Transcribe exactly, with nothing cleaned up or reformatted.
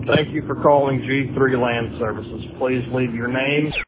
Thank you for calling G three Land Services. Please leave your name